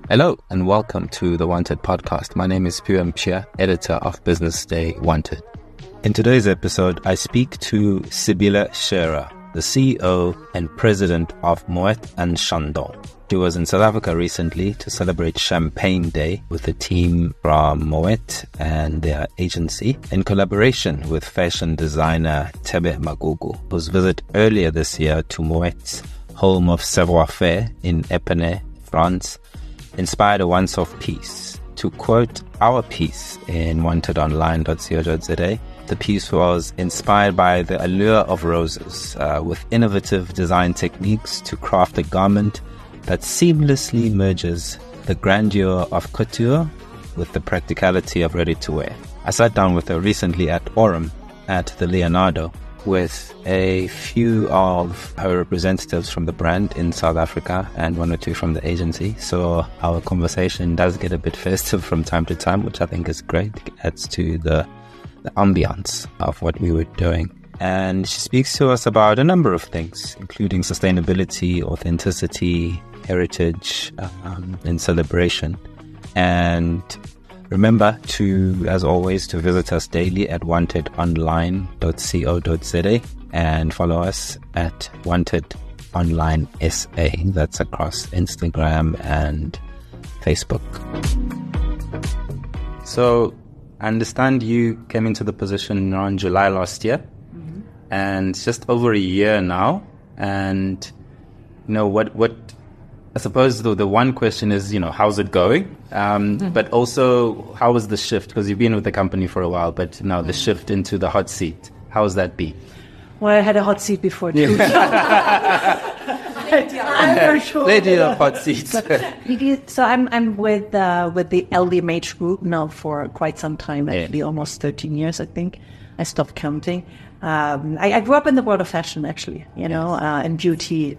Hello and welcome to the Wanted podcast. My name is Pua Mpia, editor of Business Day Wanted. In today's episode, I speak to Sibila Scherer, the CEO and president of Moet and Chandon. She was in South Africa recently to celebrate Champagne Day with a team from Moet and their agency in collaboration with fashion designer Thebe Magugu, whose visit earlier this year to Moet's home of savoir-faire in Epernay, France, inspired a once-off piece. To quote our piece in wantedonline.co.za, the piece was inspired by the allure of roses, with innovative design techniques to craft a garment that seamlessly merges the grandeur of couture with the practicality of ready-to-wear. I sat down with her recently at Aurum at the Leonardo with a few of her representatives from the brand in South Africa and one or two from the agency. So our conversation does get a bit festive from time to time, which I think is great. It adds to the ambiance of what we were doing. And she speaks to us about a number of things, including sustainability, authenticity, heritage, and celebration. And remember to, as always, to visit us daily at wantedonline.co.za and follow us at wantedonline.sa. That's across Instagram and Facebook. So I understand you came into the position around July last year, and it's just over a year now. And you know what I suppose the one question is, how's it going? But also, how was the shift? Because you've been with the company for a while, but now the shift into the hot seat, how's that been? Well, I had a hot seat before too. Lady of hot seats. So I'm with the LVMH group now for quite some time, actually almost 13 years, I think. I stopped counting. I grew up in the world of fashion, actually, and beauty.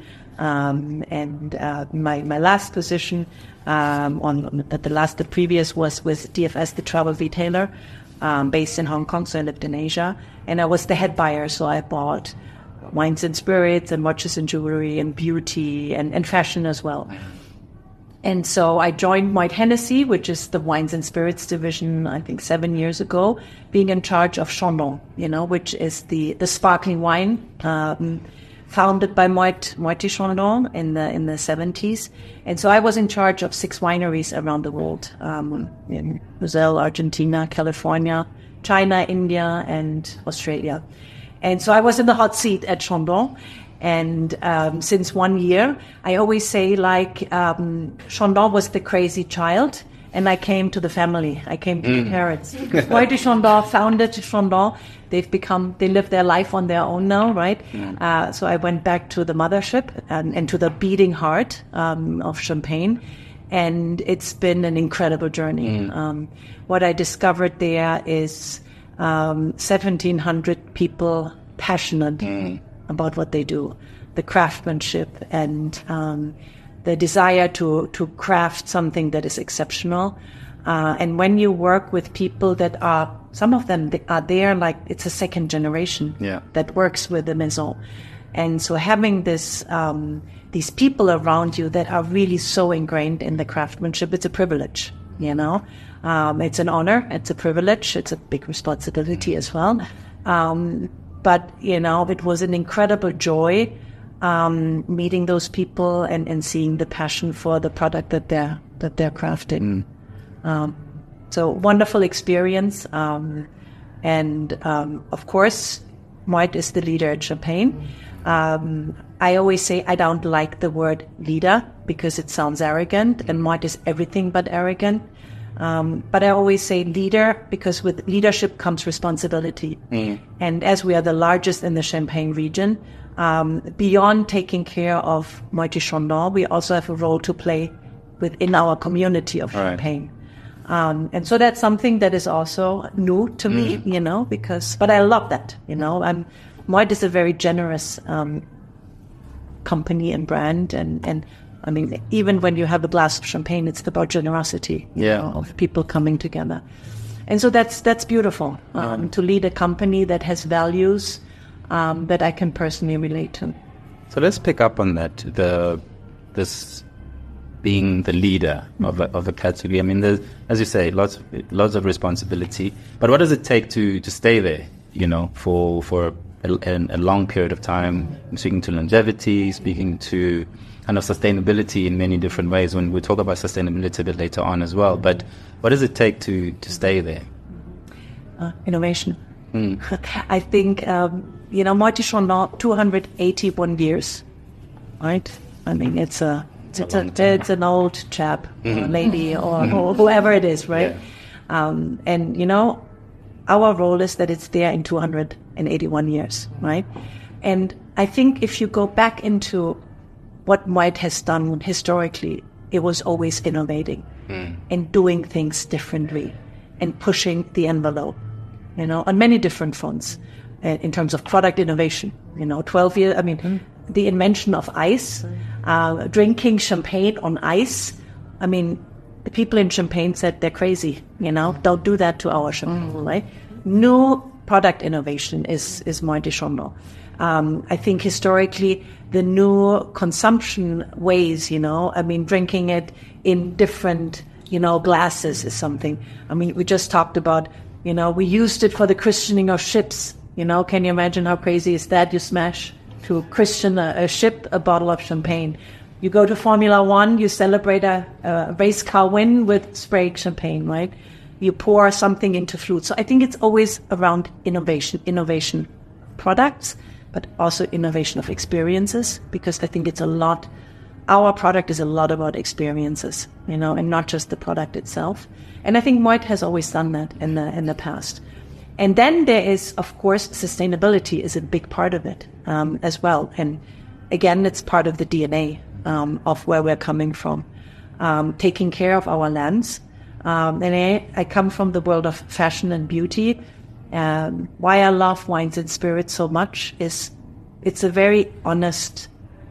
My last position the previous was with DFS, the travel retailer, based in Hong Kong. So I lived in Asia, and I was the head buyer. So I bought wines and spirits and watches and jewelry and beauty and fashion as well. And so I joined Moet Hennessy, which is the wines and spirits division, I think 7 years ago, being in charge of Chandon, which is the sparkling wine, founded by Moet Chandon in the 70s. And so I was in charge of 6 wineries around the world, in Brazil, Argentina, California, China, India, and Australia. And so I was in the hot seat at Chandon. And since 1 year, I always say, Chandon was the crazy child, and I came to the family. I came to the parents. Moet Chandon founded Chandon. They live their life on their own now, right? So I went back to the mothership and to the beating heart of Champagne. And it's been an incredible journey. What I discovered there is 1,700 people passionate about what they do, the craftsmanship and the desire to craft something that is exceptional. And when you work with people that some of them are there, like it's a second generation that works with the Maison. And so having these people around you that are really so ingrained in the craftsmanship, it's a privilege, It's an honor, it's a privilege, it's a big responsibility as well. But, it was an incredible joy meeting those people and seeing the passion for the product that they're crafting. So wonderful experience. Of course, Moet is the leader at Champagne. I always say I don't like the word leader because it sounds arrogant, and Moet is everything but arrogant. But I always say leader because with leadership comes responsibility. And as we are the largest in the Champagne region, beyond taking care of Moet Chandon, we also have a role to play within our community of Champagne. And so that's something that is also new to me, but I love that, Moet is a very generous company and brand, and I mean, even when you have a glass of champagne, it's about generosity of people coming together. And so that's beautiful, to lead a company that has values that I can personally relate to. So let's pick up on that, this being the leader of a category? I mean, there's, as you say, lots of responsibility. But what does it take to stay there? You know, for a long period of time. Speaking to longevity, speaking to kind of sustainability in many different ways. When we talk about sustainability a bit later on as well. But what does it take to stay there? Innovation. I think, Moiti Chandon, 281 years, right? I mean, it's an old chap, lady, or whoever it is, right? Yeah. And, our role is that it's there in 281 years, right? And I think if you go back into what Moet has done historically, it was always innovating and doing things differently and pushing the envelope, on many different fronts in terms of product innovation. 12 years, the invention of ice, drinking champagne on ice. I mean, the people in Champagne said they're crazy, don't do that to our champagne, right? New product innovation is Moët & Chandon. I think historically the new consumption ways, drinking it in different, glasses is something. We just talked about, we used it for the christening of ships. Can you imagine how crazy is that? You smash to christen a ship, a bottle of champagne. You go to Formula One, you celebrate a race car win with sprayed champagne, right? You pour something into flute. So I think it's always around innovation products, but also innovation of experiences, because I think our product is a lot about experiences, and not just the product itself. And I think Moet has always done that in the past. And then there is, of course, sustainability is a big part of it as well. And again, it's part of the DNA of where we're coming from, taking care of our lands. And I come from the world of fashion and beauty. Why I love wines and spirits so much is it's a very honest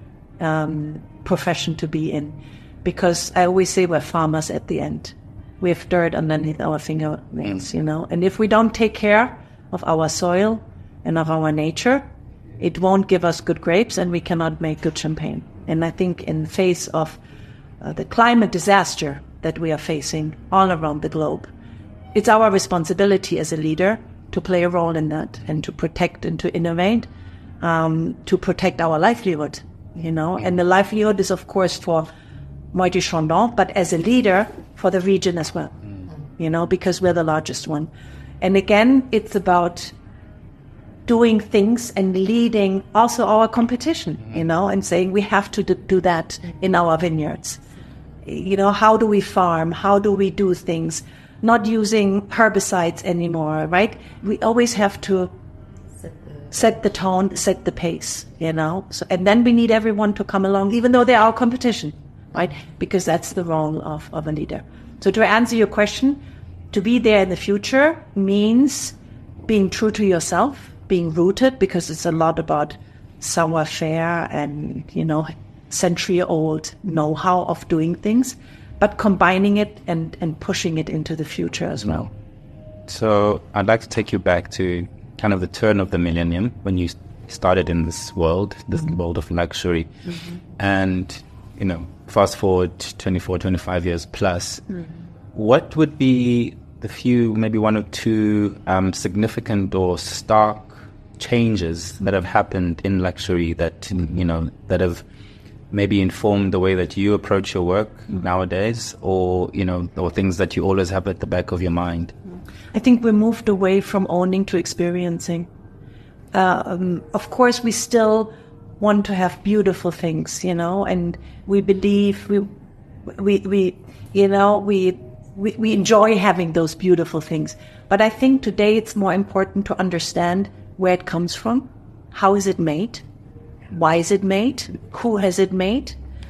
profession to be in, because I always say we're farmers at the end. We have dirt underneath our fingernails, and if we don't take care of our soil and of our nature, it won't give us good grapes and we cannot make good champagne. And I think in the face of the climate disaster that we are facing all around the globe, it's our responsibility as a leader to play a role in that and to protect and to innovate, to protect our livelihood, and the livelihood is, of course, for Moët & Chandon, but as a leader for the region as well, because we're the largest one. And again, it's about doing things and leading also our competition, and saying we have to do that in our vineyards. How do we farm? How do we do things? Not using herbicides anymore, right? We always have to set the tone, set the pace, So, and then we need everyone to come along, even though they're our competition, right? Because that's the role of a leader. So to answer your question, to be there in the future means being true to yourself, being rooted, because it's a lot about savoir-faire and, century-old know-how of doing things, but combining it and pushing it into the future as well. So I'd like to take you back to kind of the turn of the millennium, when you started in this world of luxury. And, fast forward 24, 25 years plus, what would be the few, maybe one or two significant or stark changes that have happened in luxury that, that have maybe informed the way that you approach your work nowadays, or, or things that you always have at the back of your mind? I think we moved away from owning to experiencing. Of course, we still want to have beautiful things, and we believe we enjoy having those beautiful things. But I think today it's more important to understand where it comes from, how is it made, why is it made, who has it made.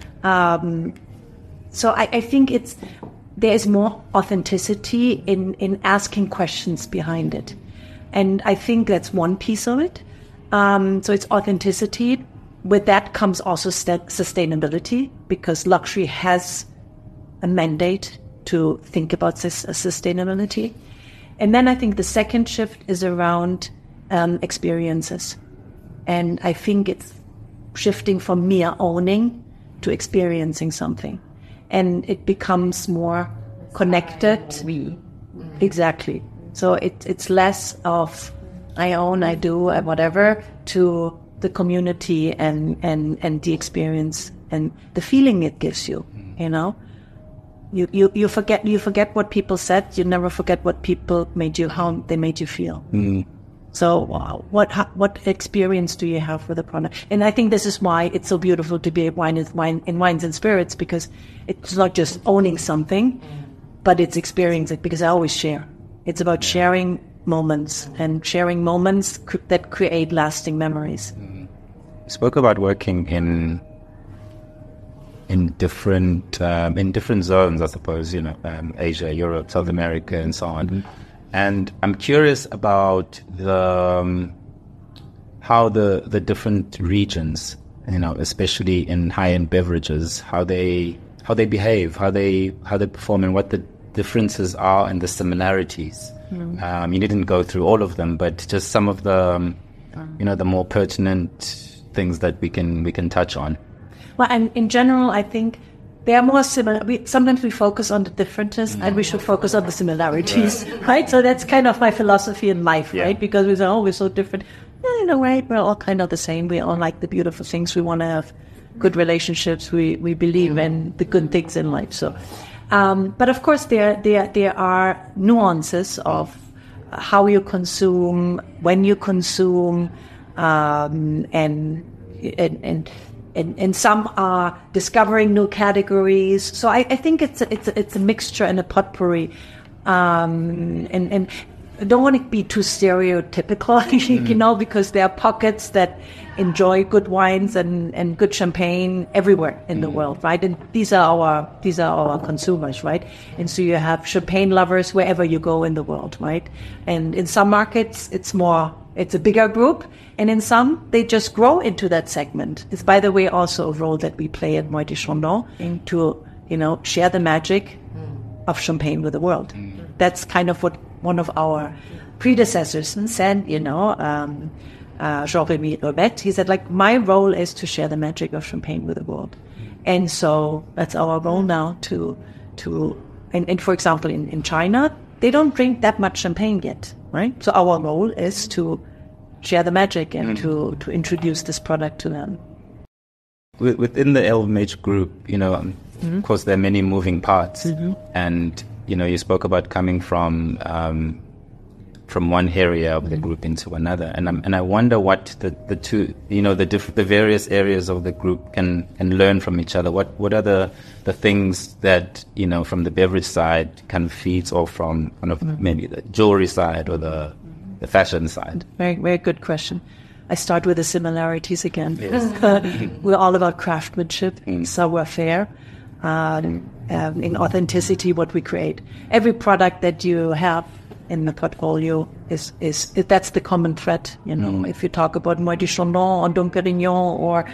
So I think there is more authenticity in asking questions behind it. And I think that's one piece of it. So it's authenticity. With that comes also sustainability, because luxury has a mandate to think about sustainability. And then I think the second shift is around experiences. And I think it's shifting from mere owning to experiencing something. and it becomes more connected. Exactly. So it's less of I own, I do, whatever, to the community and the experience and the feeling it gives you. You know, you forget what people said. You never forget what people made you, how they made you feel. So what experience do you have with the product? And I think this is why it's so beautiful to be in wines and spirits, because it's not just owning something, but it's experiencing it, because I always share. It's about sharing moments and sharing moments that create lasting memories. You spoke about working in different zones, I suppose, you know, Asia, Europe, South America, and so on. And I'm curious about how the different regions, you know, especially in high-end beverages, how they behave, how they perform, and what the differences are and the similarities. You didn't go through all of them, but just some of the, you know, the more pertinent things that we can touch on. Well, and in general, I think they are more similar. Sometimes we focus on the differences, and we should focus on the similarities, right? So that's kind of my philosophy in life, right? Because we say, oh, we're so different. You know, right? We're all kind of the same. We all like the beautiful things. We want to have good relationships. We believe in the good things in life. So, but of course, there are nuances of how you consume, when you consume, and some are discovering new categories. So I think it's a mixture and a potpourri, and I don't want to be too stereotypical, you know, because there are pockets that enjoy good wines and good champagne everywhere in the world, right? And these are our consumers, right? And so you have champagne lovers wherever you go in the world, right? And in some markets, it's a bigger group, and in some, they just grow into that segment. It's, by the way, also a role that we play at Moët & Chandon to, you know, share the magic of champagne with the world. That's kind of what one of our predecessors said, you know, Jean-Rémy Robet. He said, like, my role is to share the magic of champagne with the world. And so that's our role now and for example, in China, they don't drink that much champagne yet, right? So our role is to share the magic and to introduce this product to them. Within the LVMH group, you know, of course, there are many moving parts. And, you know, you spoke about coming from one area of the group into another. And I wonder what the two, you know, the various areas of the group can learn from each other. What are the things that, you know, from the beverage side kind of feeds off from kind of maybe the jewelry side or the fashion side? Very, very good question. I start with the similarities again. Yes. We're all about craftsmanship, savoir-faire, in authenticity, what we create. Every product that you have in the portfolio is that's the common thread. You know, if you talk about Moët & Chandon or Dom Pérignon or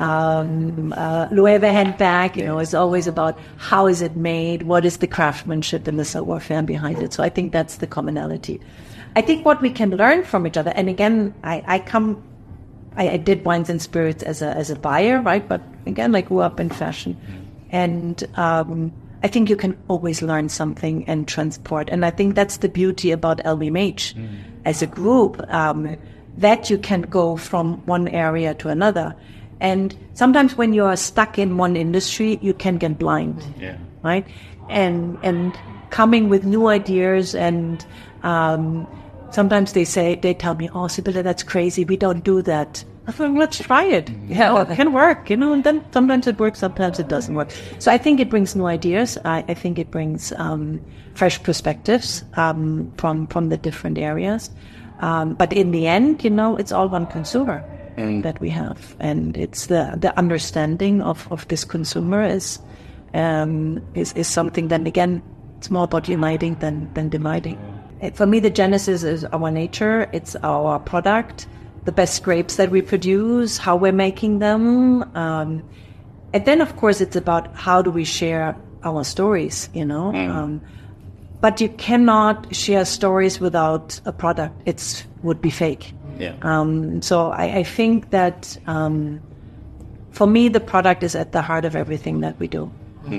Loewe handbag, you know, it's always about how is it made, what is the craftsmanship and the savoir-faire behind it. So I think that's the commonality. I think what we can learn from each other, and again, I did wines and spirits as a buyer, right? But again, I grew up in fashion, and I think you can always learn something and transport. And I think that's the beauty about LVMH as a group, that you can go from one area to another. And sometimes when you are stuck in one industry, you can get blind, right? And coming with new ideas and sometimes they tell me, oh, Sibylle, that's crazy. We don't do that. I thought, let's try it. Yeah, it can work, you know, and then sometimes it works, sometimes it doesn't work. So I think it brings new ideas. I think it brings fresh perspectives from the different areas. But in the end, you know, it's all one consumer that we have. And it's the understanding of this consumer is something that, again, it's more about uniting than dividing. For me, the genesis is our nature. It's our product, the best grapes that we produce, how we're making them. And then, of course, it's about how do we share our stories, you know. But you cannot share stories without a product. It would be fake. So I think that for me, the product is at the heart of everything that we do.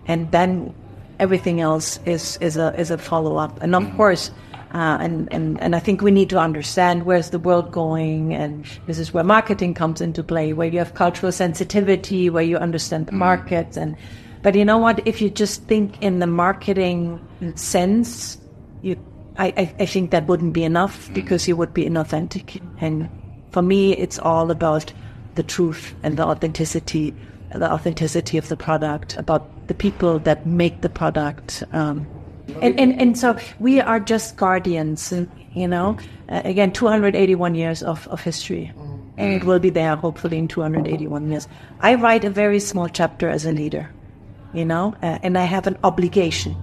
and then everything else is a follow-up. And of course, and I think we need to understand where's the world going, and this is where marketing comes into play, where you have cultural sensitivity, where you understand the markets. But you know what? If you just think in the marketing sense, I think that wouldn't be enough, because you would be inauthentic. And for me, it's all about the truth and the authenticity of the product, about the people that make the product. And so we are just guardians, again, 281 years of history. And it will be there, hopefully, in 281 years. I write a very small chapter as a leader, and I have an obligation,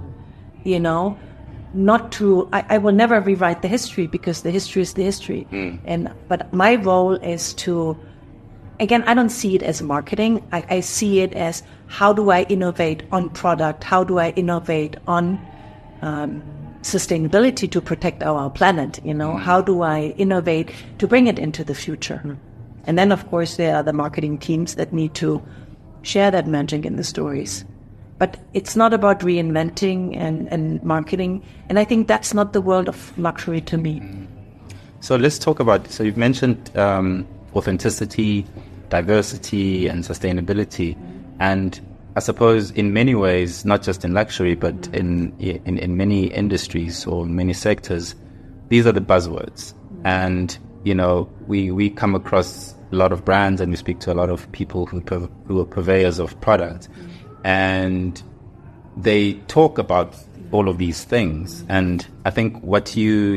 not to, I will never rewrite the history, because the history is the history. But my role is to, again, I don't see it as marketing. I see it as, how do I innovate on product? How do I innovate on sustainability to protect our planet? How do I innovate to bring it into the future? And then, of course, there are the marketing teams that need to share that magic in the stories. But it's not about reinventing and marketing. And I think that's not the world of luxury to me. So let's talk about, so you've mentioned authenticity, diversity, and sustainability. And I suppose in many ways, not just in luxury, but in many industries or many sectors, these are the buzzwords. And, we come across a lot of brands, and we speak to a lot of people who are purveyors of product. And they talk about all of these things. And I think what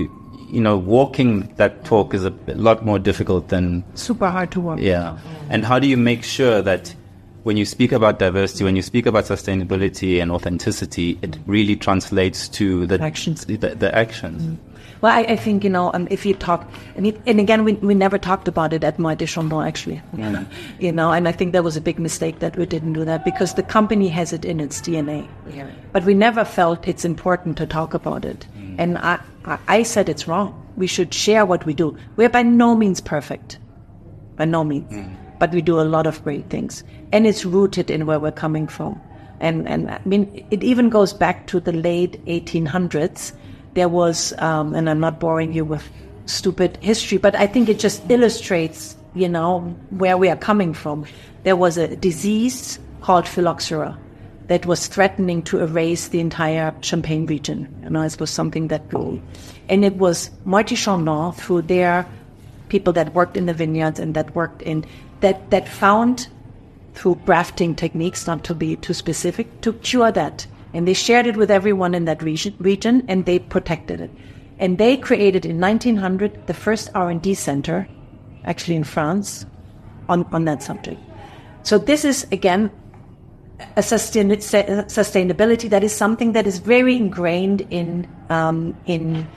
walking that talk is a lot more difficult than... Super hard to walk. Yeah. And how do you make sure that when you speak about diversity, when you speak about sustainability and authenticity, it really translates to the actions? The actions. Well, I think, if you talk, and again, we never talked about it at Moët & Chandon, actually, and I think that was a big mistake that we didn't do that, because the company has it in its DNA. Yeah. But we never felt it's important to talk about it. And I said it's wrong. We should share what we do. We're by no means perfect. By no means. But we do a lot of great things. And it's rooted in where we're coming from. And I mean, it even goes back to the late 1800s. There was, and I'm not boring you with stupid history, but I think it just illustrates, where we are coming from. There was a disease called phylloxera that was threatening to erase the entire Champagne region. It was something that grew. And it was Moët & Chandon, through their people that worked in the vineyards and that worked in, that found, through grafting techniques, not to be too specific, to cure that. And they shared it with everyone in that region, and they protected it. And they created in 1900 the first R&D center, actually in France, on that subject. So this is, again, a sustainability that is something that is very ingrained in the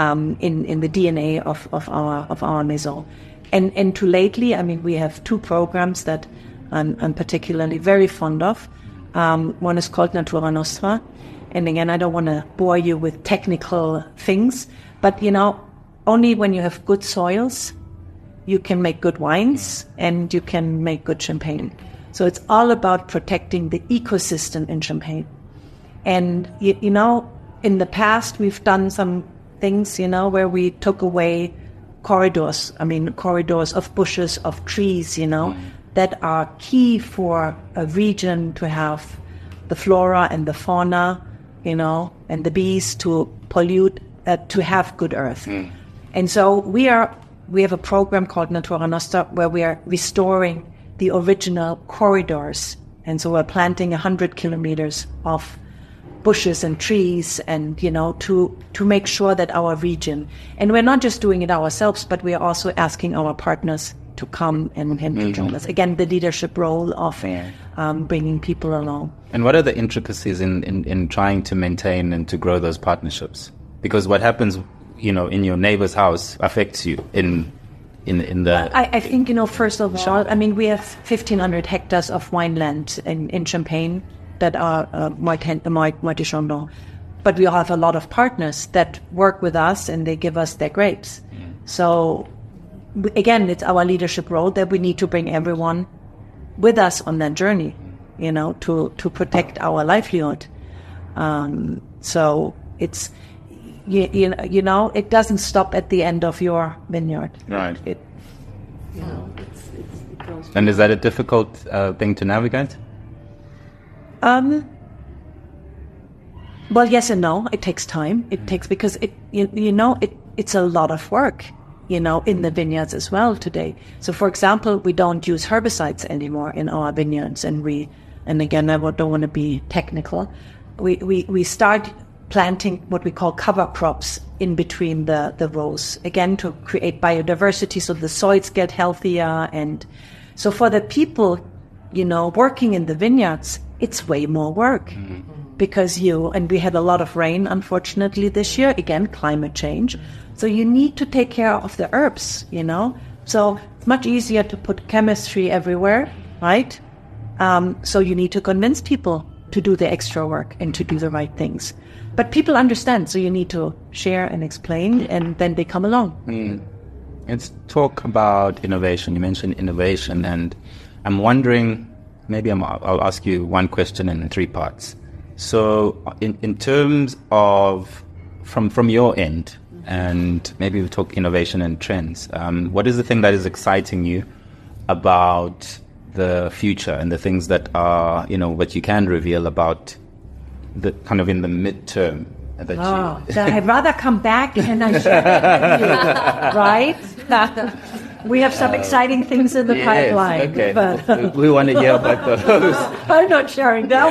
DNA of our maison. And to lately, I mean, we have two programs that I'm particularly very fond of. One is called Natura Nostra. And again, I don't want to bore you with technical things, but only when you have good soils, you can make good wines and you can make good champagne. So it's all about protecting the ecosystem in Champagne. And, in the past, we've done some things, where we took away corridors of bushes, of trees, that are key for a region to have the flora and the fauna, and the bees to pollute, to have good earth. And so we have a program called Natura Nostra where we are restoring the original corridors. And so we're planting 100 kilometers of bushes and trees and, to make sure that our region, and we're not just doing it ourselves, but we are also asking our partners to come and to join us. Again, the leadership role of bringing people along. And what are the intricacies in trying to maintain and to grow those partnerships? Because what happens, in your neighbor's house affects you in the... I think, first of all, we have 1,500 hectares of wineland in Champagne that are Moët & Chandon. But we have a lot of partners that work with us and they give us their grapes. So, again, it's our leadership role that we need to bring everyone with us on that journey. to protect our livelihood. So it's, it doesn't stop at the end of your vineyard. Right. It goes. And is that a difficult thing to navigate? Well, yes and no. It takes time. It takes, because it's a lot of work, in the vineyards as well today. So, for example, we don't use herbicides anymore in our vineyards, and again, I don't want to be technical. We start planting what we call cover crops in between the rows, again, to create biodiversity so the soils get healthier. And so for the people, working in the vineyards, it's way more work. Because and we had a lot of rain, unfortunately, this year. Again, climate change. So you need to take care of the herbs, So it's much easier to put chemistry everywhere, right? So you need to convince people to do the extra work and to do the right things. But people understand, so you need to share and explain, and then they come along. Let's talk about innovation. You mentioned innovation, and I'm wondering, maybe I'll ask you one question in 3 parts. So in terms of, from your end, and maybe we talk innovation and trends, what is the thing that is exciting you about the future and the things that are, what you can reveal about the kind of in the midterm? So I'd rather come back and I share it with you, right? We have some exciting things in the pipeline. Okay. But we want to hear about those. I'm not sharing that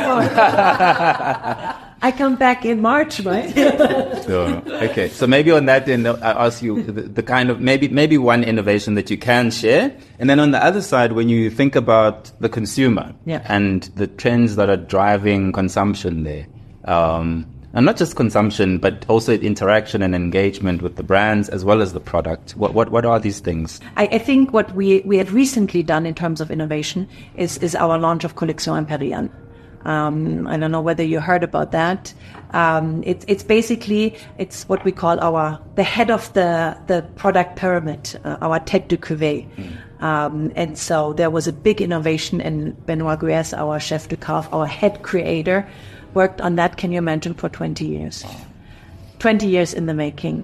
one. I come back in March, right? Okay. So maybe on that then I ask you the kind of maybe one innovation that you can share. And then on the other side, when you think about the consumer and the trends that are driving consumption there, and not just consumption, but also interaction and engagement with the brands as well as the product. What are these things? I think what we had recently done in terms of innovation is our launch of Collection Imperial. I don't know whether you heard about that. It's basically, it's what we call the head of the product pyramid, our tête de cuvée. And so there was a big innovation, and Benoit Guez, our chef de cave, our head creator, worked on that, can you imagine, for 20 years. 20 years in the making.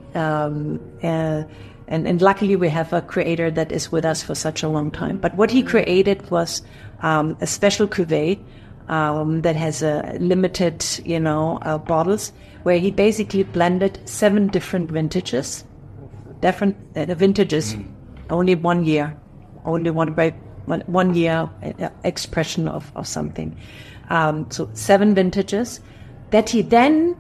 And luckily we have a creator that is with us for such a long time. But what he created was a special cuvée that has a limited, bottles, where he basically blended 7 different vintages. Only 1 year. Only one year expression of something. So 7 vintages that he then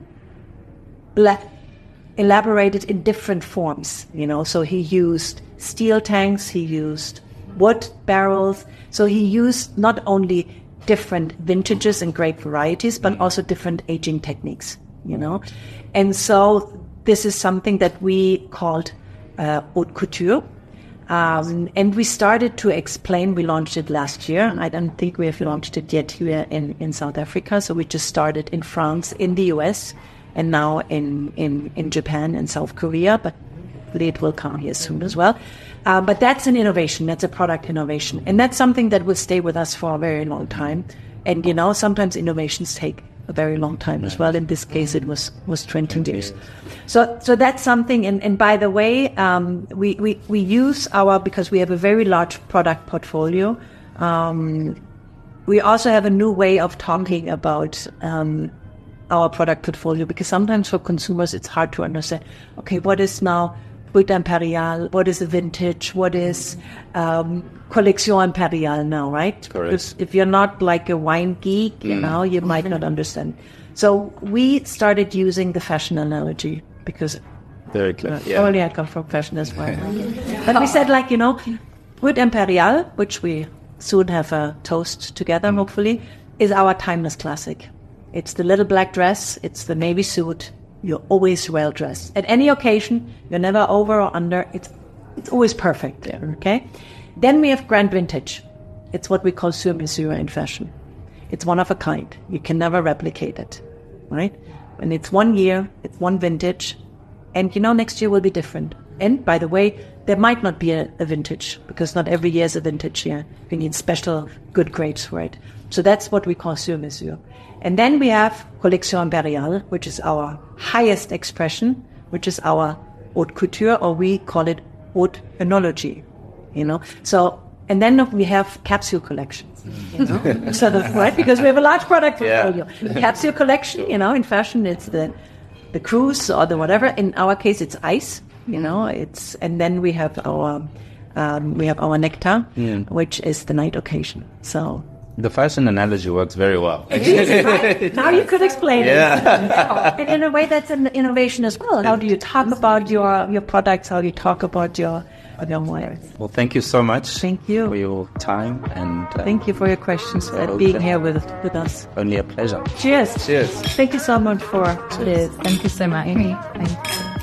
elaborated in different forms, so he used steel tanks, he used wood barrels, so he used not only different vintages and grape varieties, but also different aging techniques, and so this is something that we called haute couture. And we started to explain, we launched it last year. I don't think we have launched it yet here in South Africa. So we just started in France, in the US, and now in Japan and South Korea, but hopefully it will come here soon as well. But that's an innovation, that's a product innovation. And that's something that will stay with us for a very long time. And, sometimes innovations take a very long time as well. In this case, it was 20 years. So that's something. And by the way, we use because we have a very large product portfolio. We also have a new way of talking about our product portfolio, because sometimes for consumers it's hard to understand. Okay, what is now Brut Imperial? What is a vintage? What is Collection Imperial now, right? Correct. Because if you're not like a wine geek, you might not understand. So we started using the fashion analogy, because very clear. Only I come from fashion as well. But we said, Brut Imperial, which we soon have a toast together, hopefully, is our timeless classic. It's the little black dress, it's the navy suit. You're always well dressed. At any occasion, you're never over or under. It's always perfect. Okay? Then we have Grand Vintage. It's what we call sur mesure in fashion. It's one of a kind. You can never replicate it. Right? And it's 1 year, it's one vintage. And next year will be different. And by the way, there might not be a vintage, because not every year is a vintage year. You need special good grapes for it. So that's what we call sur mesure. And then we have Collection Impériale, which is our highest expression, which is our haute couture, or we call it haute enology, So, and then we have capsule collections, so that's right, because we have a large product portfolio. The capsule collection, in fashion, it's the cruise or the whatever. In our case, it's ice, and then we have our nectar, which is the night occasion. So. The fashion analogy works very well. It is, right? Now you could explain it. And in a way, that's an innovation as well. How do you talk about your products? How do you talk about your wares? Well, thank you so much. Thank you for your time, and thank you for your questions and being here with us. Only a pleasure. Cheers. Cheers. Thank you so much for this. Thank you so much. Thank you.